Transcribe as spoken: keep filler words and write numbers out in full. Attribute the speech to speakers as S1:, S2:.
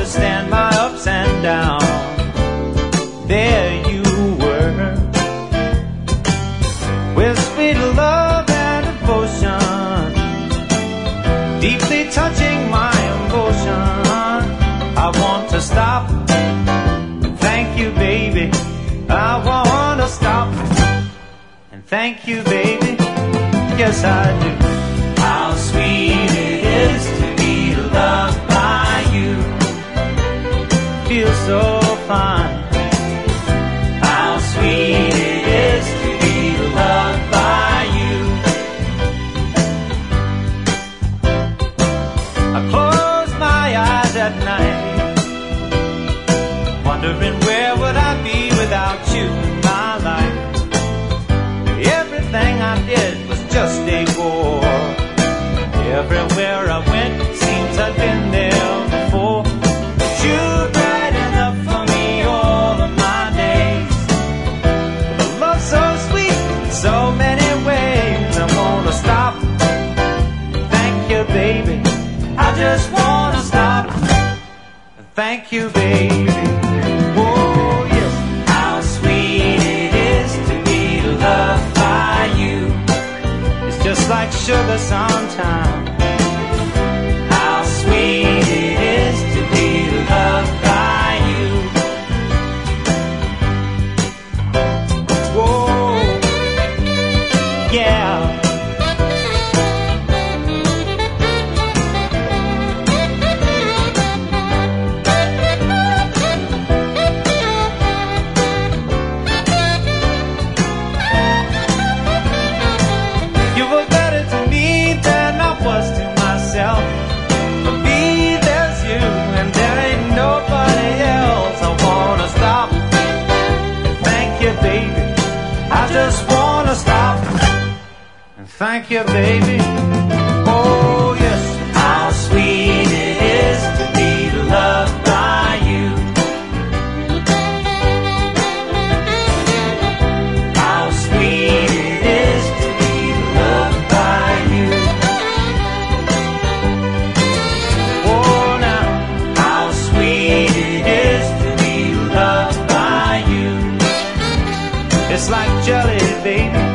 S1: understand my ups and downs. There you were, with sweet love and devotion, deeply touching my emotion. I want to stop. Thank you, baby. I want to stop. And thank you, baby. Yes, I do. How sweet it is to be loved by you. Feels so fine. How sweet it is to be loved by you. I close my eyes at night, wondering where would I be without you in my life. Everything I did was just a bore. Everywhere I went, seems I'd been there before. You brighten up for me all of my days, with a love so sweet in so many ways. I wanna stop. Thank you, baby. I just wanna stop. Thank you, baby. Oh, yes. How sweet it is to be loved by you. It's just like sugar sometimes. How sweet it is to be loved by you. Whoa, yeah. You were better to me than I was to myself. For me, there's you, and there ain't nobody else. I wanna stop. Thank you, baby. I just wanna stop. And thank you, baby. Oh, yes. How sweet it is to be loved by you. How sweet it is to be loved by you. Oh, now, how sweet it is to be loved by you. It's like jelly, baby.